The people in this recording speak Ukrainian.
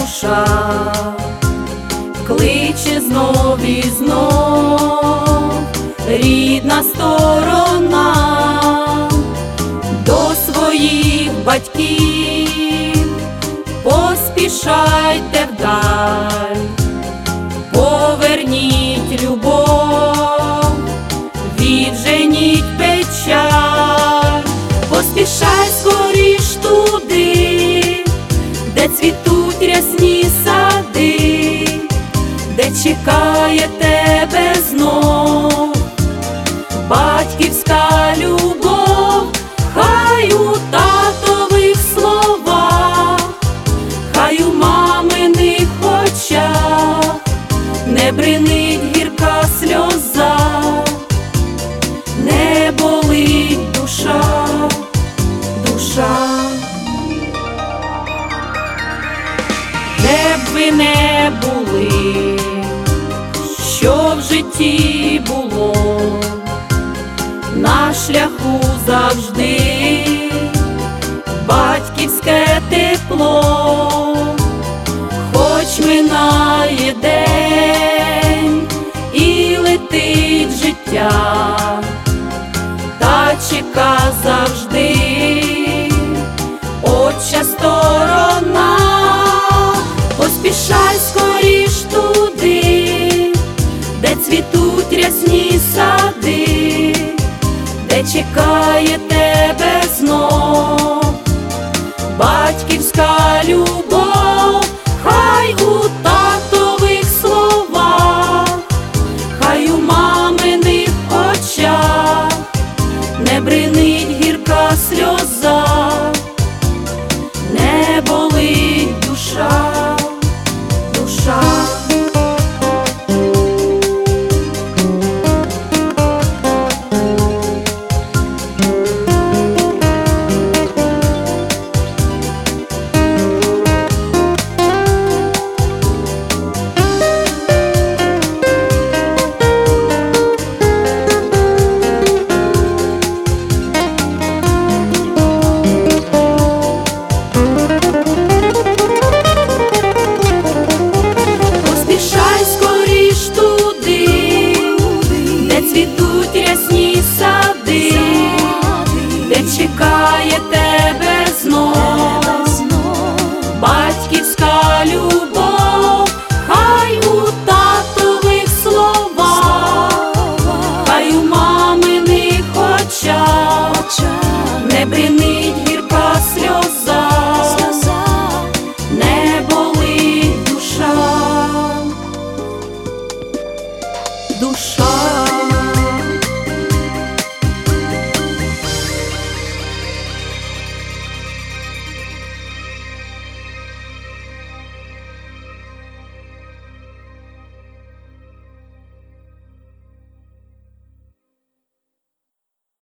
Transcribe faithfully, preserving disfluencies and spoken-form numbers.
душа, кличе знов і знов рідна сторона до своїх батьків. Поспішайте вдаль, поверніть любов, відженіть печаль. Поспішай скоріш туди, де цвітуть рясні сади, де чекає тебе знов батьківська любов. Хай у татових словах, хай у маминих очах не бринить гірка сльоза, не болить душа, душа. Де б ви не були, що в житті було, на шляху завжди батьківське тепло. Хоч минає день і летить життя, та чека завжди отча сторона. Поспішай скоріш туди, де цвітуть рясні сади, де чекає тебе знов батьківська любов. Хай у татових словах, хай у маминих очах не бринить гірка сльоза, не болить душа, душа. Рясні сади, де чекає тебе знов батьківська